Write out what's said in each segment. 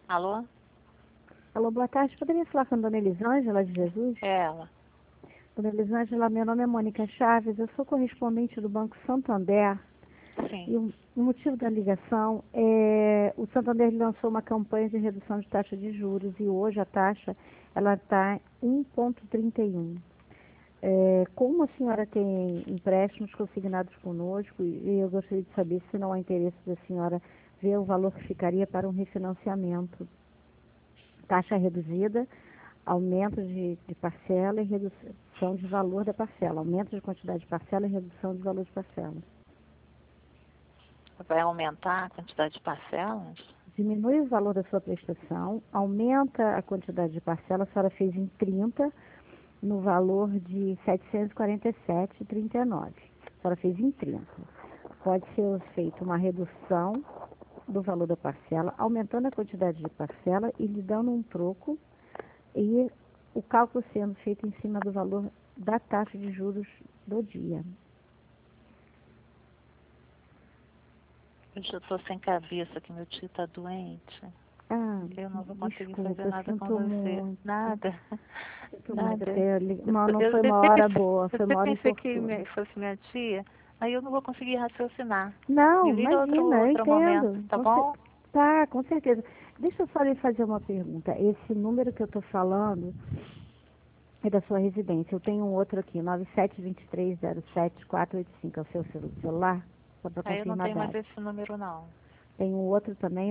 Alô? Alô, boa tarde. Poderia falar com a dona Elisângela de Jesus? É ela. Dona Elisângela, meu nome é Mônica Chaves, eu sou correspondente do Banco Santander. Sim. E o motivo da ligação é o Santander lançou uma campanha de redução de taxa de juros e hoje a taxa ela está 1,31. Como a senhora tem empréstimos consignados conosco e eu gostaria de saber se não há interesse da senhora ver o valor que ficaria para um refinanciamento. Taxa reduzida, aumento de parcela e redução de valor da parcela. Aumento de quantidade de parcela e redução de valor de parcela. Vai aumentar a quantidade de parcelas? Diminui o valor da sua prestação, aumenta a quantidade de parcela, a senhora fez em 30, no valor de R$ 747,39. A senhora fez em 30. Pode ser feita uma redução do valor da parcela, aumentando a quantidade de parcela e lhe dando um troco e o cálculo sendo feito em cima do valor da taxa de juros do dia. Eu já estou sem cabeça, que meu tio está doente. Ah, Eu não vou conseguir desculpa, fazer eu nada com sinto você. muito. Nada. Sinto muito Nada. ter mas não Eu foi até uma hora boa, foi uma hora pensei que importuna. fosse minha tia, aí eu não vou conseguir raciocinar. Não, Me liga imagina, eu outro momento, entendo. tá bom? Tá, com certeza. Deixa eu só lhe fazer uma pergunta. Esse número que eu estou falando é da sua residência. Eu tenho um outro aqui, 972307-485. É o seu celular? Só para Aí eu não confirmar tenho mais dados. esse número, não. Tem um outro também,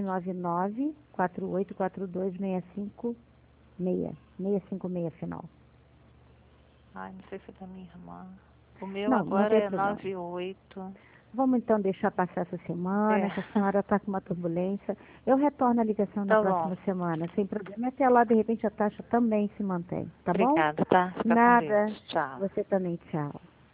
9948426566 final. Ai, não sei se é da minha irmã. O meu Não, não agora tem é problema. 98. Vamos então deixar passar essa semana, É, que a senhora está com uma turbulência. Eu retorno a ligação na tá bom. próxima semana, sem problema. Até lá, de repente, a taxa também se mantém, tá bom? Obrigada, tá? Fica com Deus. Nada. Tchau. Você também, tchau.